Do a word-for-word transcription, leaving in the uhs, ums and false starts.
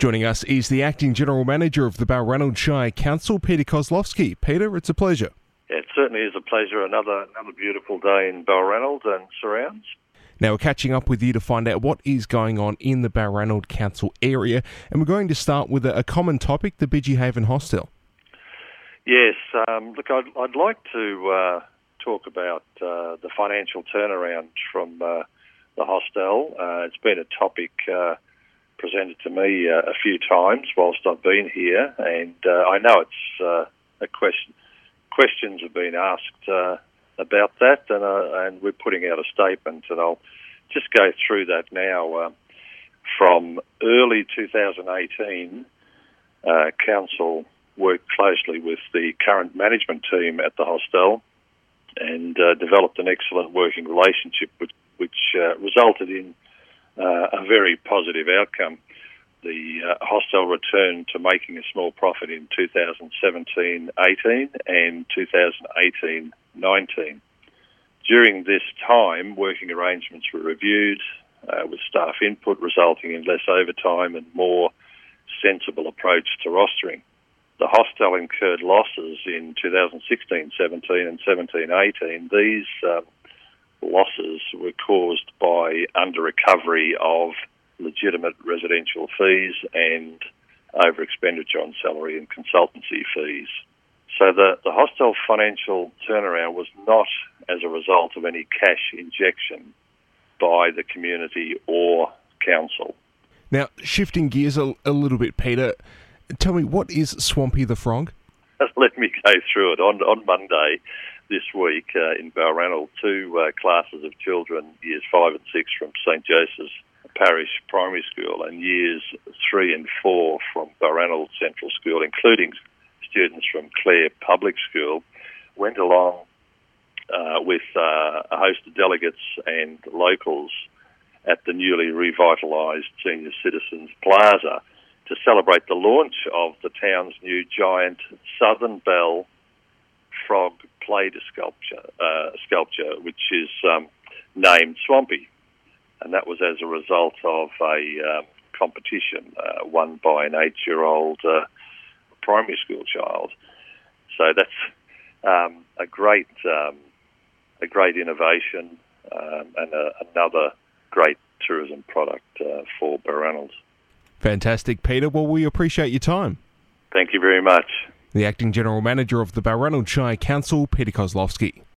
Joining us is the Acting General Manager of the Balranald Shire Council, Peter Kozlowski. Peter, it's a pleasure. Yeah, it certainly is a pleasure. Another another beautiful day in Balranald and surrounds. Now, we're catching up with you to find out what is going on in the Balranald Council area, and we're going to start with a, a common topic, the Bidgie Haven Hostel. Yes, um, look, I'd, I'd like to uh, talk about uh, the financial turnaround from uh, the hostel. Uh, it's been a topic uh, presented to me uh, a few times whilst I've been here, and uh, I know it's uh, a question. Questions have been asked uh, about that, and uh, and we're putting out a statement, and I'll just go through that now. Uh, from early two thousand eighteen, uh, Council worked closely with the current management team at the hostel and uh, developed an excellent working relationship, which, which uh, resulted in uh, a very positive outcome. The uh, hostel returned to making a small profit in two thousand seventeen eighteen and two thousand eighteen nineteen. During this time, working arrangements were reviewed uh, with staff input, resulting in less overtime and more sensible approach to rostering. The hostel incurred losses in two thousand sixteen seventeen and seventeen eighteen. These uh, losses were caused by under-recovery of legitimate residential fees and over-expenditure on salary and consultancy fees. So the, the hostel financial turnaround was not as a result of any cash injection by the community or council. Now, shifting gears a, a little bit, Peter, tell me, what is Swampy the Frog? Let me go through it. On, on Monday this week uh, in Balranald, two uh, classes of children, years five and six from St Joseph's Parish Primary School and years three and four from Balranald Central School, including students from Clare Public School, went along uh, with uh, a host of delegates and locals at the newly revitalised Senior Citizens Plaza to celebrate the launch of the town's new giant Southern Belle frog plate sculpture, uh, sculpture, which is um, named Swampy. And that was as a result of a um, competition uh, won by an eight-year-old uh, primary school child. So that's um, a great, um, a great innovation um, and a, another great tourism product uh, for Balranald. Fantastic, Peter. Well, we appreciate your time. Thank you very much. The Acting General Manager of the Balranald Shire Council, Peter Kozlowski.